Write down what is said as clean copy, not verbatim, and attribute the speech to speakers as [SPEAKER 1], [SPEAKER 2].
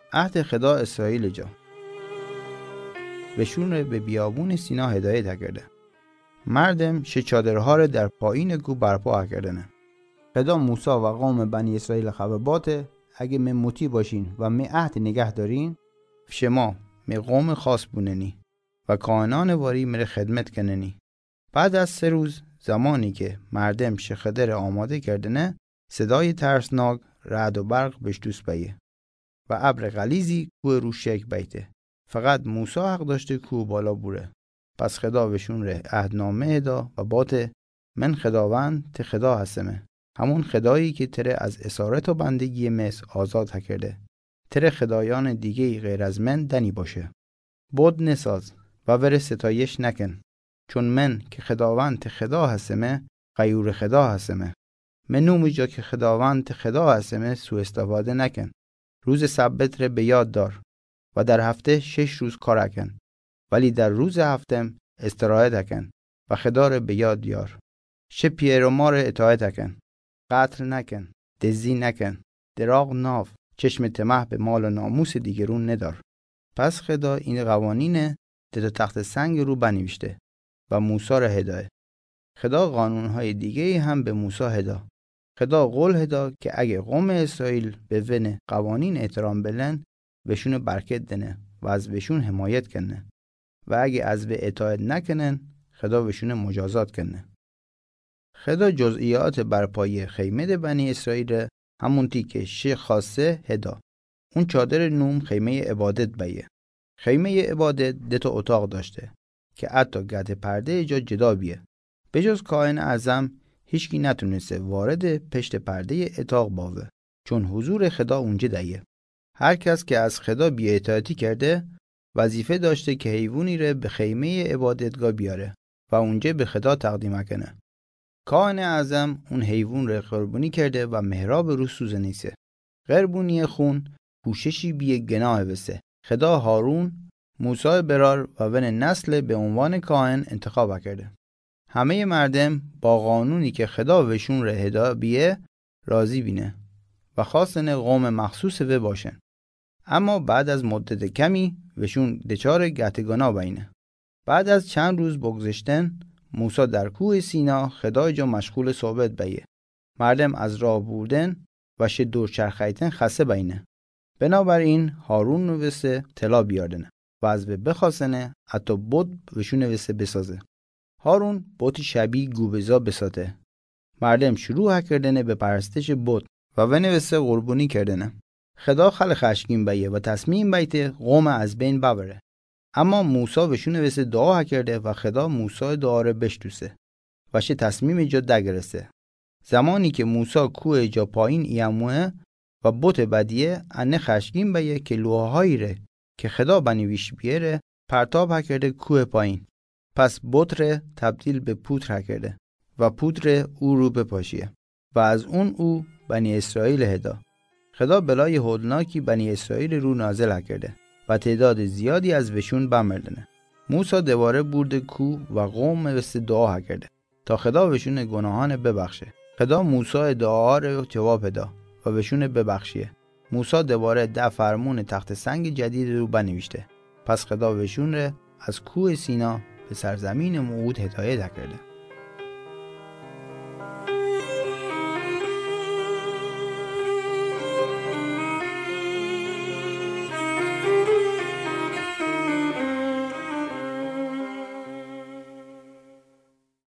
[SPEAKER 1] عهد خدا اسرائیل جا بهشون به بیابون سینا هدایت کرده. مردم چادرها را در پایین کو برپا کردنه. خدا موسی و قوم بنی اسرائیل خبرباته اگه من مطیع باشین و من عهد نگه دارین شما من قوم خاص بوننی و کاهنان واری مره خدمت کننی. بعد از 3 روز زمانی که مردم شخدر آماده کردنه صدای ترسناک رعد و برق بهش دوست بیه و ابر غلیظی کوه رو شک بیته. فقط موسی حق داشته کوه بالا بوره. پس خدا بهشون ره عهدنامه دا و باته من خداوند ته خدا هستمه، همون خدایی که تره از اسارت و بندگی مصر آزاد کرده. تره خدایان دیگه غیر از من دنی باشه. بود نساز و وره ستایش نکن، چون من که خداوند ته خدا هستمه غیور خدا هستمه. منومی جا که خداوند ته خدا هستمه سوء استفاده نکن. روز سبت ره به یاد دار و در هفته 6 روز کار کن، ولی در روز هفتم استراحت کن و خدا را به یاد بیار. پیر و مار اطاعت کن، قتل نکن، دزدی نکن، دراغ ناف، چشم طمع به مال و ناموس دیگرون ندار. پس خدا این قوانین در تخت سنگ رو بنوشته و موسی را هدایت. خدا قانونهای دیگه هم به موسی هدا. خدا قول هدا که اگه قوم اسرائیل به ون قوانین احترام بلن بهشون برکت دنه و از بهشون حمایت کنه و اگه از به اطاعت نکنن خدا بهشون مجازات کنه. خدا جزئیات برپایی خیمه بنی اسرائیل همون که شیخ خاصه هدا. اون چادر نوم خیمه عبادت بیه. خیمه عبادت 2 اتاق داشته که حتی گده پرده جا جدا بیه. به جز کاهن اعظم هیچکی نتونسته وارد پشت پرده اتاق باوه، چون حضور خدا اونجا دیه. هر کس که از خدا بی‌اطاعتی کرده وظیفه داشته که حیوانی رو به خیمه عبادتگاه بیاره و اونجا به خدا تقدیم کنه. کاهن اعظم اون حیوان رو قربانی کرده و محراب رو سوزنیسه. قربانی خون پوششی بی گناه وسه. خدا هارون، موسی برار و ون نسل به عنوان کاهن انتخاب کرده. همه مردم با قانونی که خدا بهشون رو هدا بیه راضی بینه و خواستن قوم مخصوص و باشن. اما بعد از مدت کمی بهشون دچار گتگانا بینه. بعد از چند روز بگذشتن موسی در کوه سینا خدا جا مشغول صحبت بیه. مردم از راه بودن و دور چرخیدن خسته بینه. بنابراین هارون نوسته طلا بیاردنه و از به بخواستنه حتی بود وشون نوسته بسازه. هارون بوتی شبیه گوبزا بساته. مردم شروع کردنه به پرستش بود و ونوسته قربانی کردنه. خدا خیلی خشمگین بیه و تصمیم بیته قوم از بین ببره. اما موسی وشون نوسته دعا کرده و خدا موسی دعا رو بشنوسه و تصمیم جا دگرسه. زمانی که موسی کوه جا پایین ایموه و بوت بدیه انه خشمگین بیه که لوحهایی ره که خدا بنویش بیاره پرتاب کرده کوه پایین. پس بوت ره تبدیل به پوتر کرده و پوتر او رو بپاشیه و از اون او بنی اسرائیل هدا. خدا بلای هولناکی بنی اسرائیل رو نازل کرده و تعداد زیادی از وشون بمردنه. موسی دوباره برده کو و قوم وست دعا کرده تا خدا وشون گناهان ببخشه. خدا موسی دعا رو جواب دا و وشون ببخشیه. موسی دوباره 10 فرمون تخت سنگ جدید رو بنوشته. پس خدا وشون رو از کوه سینا به سرزمین موعود هدایت کرده.